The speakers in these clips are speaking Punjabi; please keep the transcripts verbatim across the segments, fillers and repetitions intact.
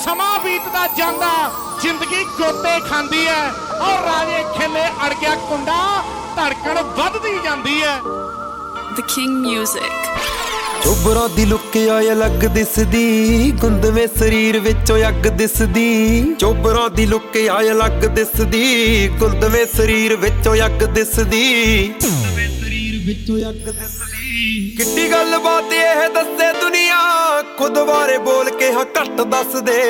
ਸਮਾਂ ਬੀਤਦਾ ਜਾਂਦਾ ਜ਼ਿੰਦਗੀ ਗੋਤੇ ਖਾਂਦੀ ਹੈ ਔਰ ਰਾਜੇ ਖੇਲੇ ਅੜ ਗਿਆ ਕੁੰਡਾ ਧੜਕਣ ਵੱਧਦੀ ਜਾਂਦੀ ਹੈ। The King Music। ਚੋਬਰਾਂ ਦੀ ਲੁੱਕ ਆਏ ਅਲੱਗ ਦਿਸਦੀ ਗੁੰਦਵੇਂ ਸਰੀਰ ਵਿੱਚੋਂ ਅੱਗ ਦਿਸਦੀ। ਚੋਬਰਾਂ ਦੀ ਲੁੱਕ ਆਏ ਅਲੱਗ ਦਿਸਦੀ ਗੁੰਦਵੇਂ ਸਰੀਰ ਵਿੱਚੋਂ ਅੱਗ ਦਿਸਦੀ। ਸਰੀਰ ਵਿੱਚੋਂ ਅੱਗ ਦਿਸਦੀ। ਕਿੱਡੀ ਗੱਲ ਬਾਤ ਇਹ ਦੱਸੇ ਦੁਨੀਆ ਖੁਦ ਬਾਰੇ ਬੋਲ ਕੇ ਹਾਂ ਘੱਟ ਦੱਸ ਦੇ।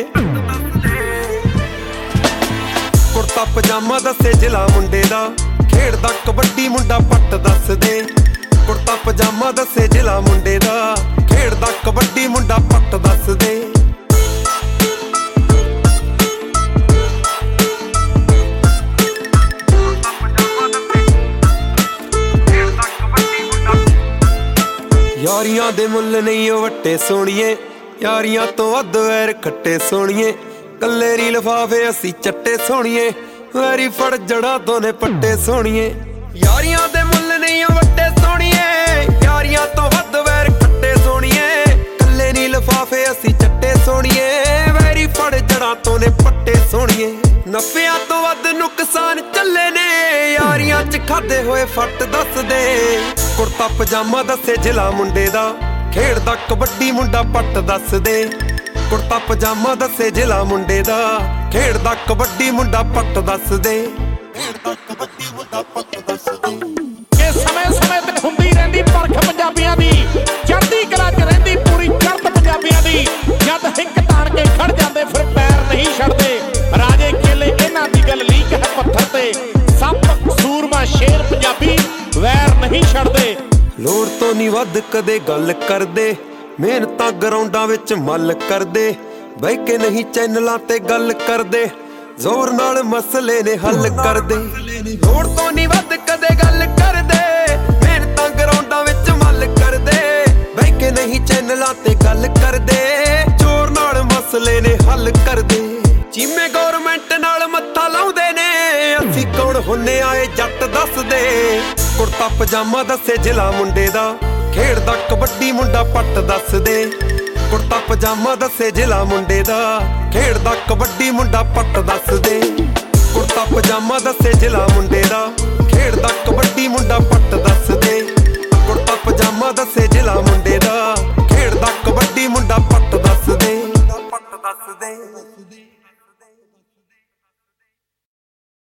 ਕੁੜਤਾ ਪਜਾਮਾ ਦੱਸੇ ਜ਼ਿਲ੍ਹਾ ਮੁੰਡੇ ਦਾ ਖੇਡਦਾ ਕਬੱਡੀ ਮੁੰਡਾ ਪੱਟ ਦੱਸ ਦੇ। ਕੁੜਤਾ ਪਜਾਮਾ ਦੱਸੇ ਜ਼ਿਲ੍ਹਾ ਮੁੰਡੇ ਦਾ ਖੇਡਦਾ ਕਬੱਡੀ ਮੁੰਡਾ ਪੱਟ ਦੱਸ ਦੇ। ਯਾਰੀਆਂ ਦੇ ਮੁੱਲ ਨਹੀਂ ਉਹ ਵੱਟੇ ਸੋਣੀਏ ਯਾਰੀਆਂ ਤੋਂ ਵੱਧ ਵੈਰ ਖੱਟੇ ਸੋਣੀਏ। ਕੱਲੇ ਰੀ ਲਿਫਾਫੇ ਅਸੀਂ ਚੱਟੇ ਸੋਣੀਏ ਵੈਰੀ ਫੜ ਜੜਾਂ ਤੋਂ ਨੇ ਪੱਟੇ ਸੋਣੀਏ। ਯਾਰੀਆਂ ਦੇ ਮੁੱਲ ਨਹੀਂ ਉਹ ਵੱਟੇ ਸੋਣੀਏ ਯਾਰੀਆਂ ਤੋਂ ਵੱਧ ਵੈਰ ਖੱਟੇ ਸੋਣੀਏ। ਕੱਲੇ ਨੀ ਲਿਫਾਫੇ ਅਸੀਂ ਚੱਟੇ ਸੋਣੀਏ ਵੈਰੀ ਫੜ ਜੜਾਂ ਤੋਂ ਨੇ ਪੱਟੇ ਸੋਣੀਏ। ਨੱਫਿਆਂ ਤੋਂ ਵੱਧ ਨੁਕਸਾਨ ਚੱਲੇ ਨੇ ਯਾਰੀਆਂ ਚ ਖਾਦੇ ਹੋਏ ਫੱਟ ਦੱਸ ਦੇ। ਕੁੜਤਾ ਪਜਾਮਾ ਦੱਸੇ ਜ਼ਿਲ੍ਹਾ ਮੁੰਡੇ ਦਾ ਖੇਡਦਾ ਕਬੱਡੀ ਮੁੰਡਾ ਪੱਟ ਦੱਸ ਦੇ। ਕੁੜਤਾ ਪਜਾਮਾ ਦੱਸੇ ਜ਼ਿਲ੍ਹਾ ਮੁੰਡੇ ਦਾ ਖੇਡਦਾ ਕਬੱਡੀ ਮੁੰਡਾ ਪੱਟ ਦੱਸ ਦੇ। ਖੇਡਦਾ ਕਬੱਡੀ ਮੁੰਡਾ ਪੱਟ ਦੱਸ ਦੇ। ਇਹ ਸਮੇਂ ਸਮੇਂ ਤੇ ਹੁੰਦੀ ਰਹਿੰਦੀ ਪਰਖ ਪੰਜਾਬੀਆਂ ਦੀ ਚੜ੍ਹਦੀ ਕਲਾ ਚ ਰਹਿੰਦੀ ਪੂਰੀ ਚੜ੍ਹਤ ਪੰਜਾਬੀਆਂ ਦੀ। ਜਦ ਹਿੱਕ ਤਾਣ ਕੇ ਖੜ ਜਾਂਦੇ ਫਿਰ ਪੈਰ ਨਹੀਂ ਛੱਡਦੇ। ਰਾਜੇ ਖੇਲੇ ਇਹਨਾਂ ਦੀ ਗੱਲ ਲੀਕ ਹੈ ਪੱਥਰ ਤੇ ਸੱਪ ਸੂਰਮਾ ਸ਼ੇਰ ਪੰਜਾਬੀ ਵੈਰ ਨਹੀਂ ਛੱਡਦੇ। ਲੋੜ ਤੋਂ ਨਹੀਂ ਵੱਧ ਕਦੇ ਗੱਲ ਕਰਦੇ ਮਿਹਨਤਾਂ ਗਰਾਊਂਡਾਂ ਵਿੱਚ ਮੱਲ ਕਰਦੇ। ਬਹਿ ਕੇ ਨਹੀਂ ਚੈਨਲਾਂ ਤੇ ਗੱਲ ਕਰਦੇ ਜ਼ੋਰ ਨਾਲ ਮਸਲੇ ਨੇ ਹੱਲ ਕਰਦੇ। ਲੋੜ ਤੋਂ ਨਹੀਂ ਵੱਧ ਕਦੇ ਗੱਲ ਕਰਦੇ ਮਿਹਨਤਾਂ ਗਰਾਊਂਡਾਂ ਵਿੱਚ ਮੱਲ ਕਰਦੇ। ਬਹਿ ਕੇ ਨਹੀਂ ਚੈਨਲਾਂ ਤੇ ਗੱਲ ਕਰਦੇ ਜ਼ੋਰ ਨਾਲ ਮਸਲੇ ਨੇ ਹੱਲ ਕਰਦੇ। ਚੀਮੇ ਗੌਰਮੈਂਟ ਨਾਲ ਮੱਥਾ ਲਾਉਂਦੇ ਨੇ ਅਸੀਂ ਕੌਣ ਹੁੰਨੇ ਆਏ ਜੱਟ ਦੱਸਦੇ। ਕੁੜਤਾ ਪਜਾਮਾ ਦੱਸੇ ਜ਼ਿਲ੍ਹਾ ਮੁੰਡੇ ਦਾ ਖੇਡਦਾ ਕਬੱਡੀ ਮੁੰਡਾ ਪੱਟ ਦੱਸ ਦੇ। ਕੁੜਤਾ ਪਜਾਮਾ ਦੱਸੇ ਜ਼ਿਲ੍ਹਾ ਮੁੰਡੇ ਦਾ ਖੇਡਦਾ ਕਬੱਡੀ ਮੁੰਡਾ ਪੱਟ ਦੱਸ ਦੇ। ਕੁੜਤਾ ਪਜਾਮਾ ਦੱਸੇ ਜ਼ਿਲ੍ਹਾ ਮੁੰਡੇ ਦਾ ਖੇਡਦਾ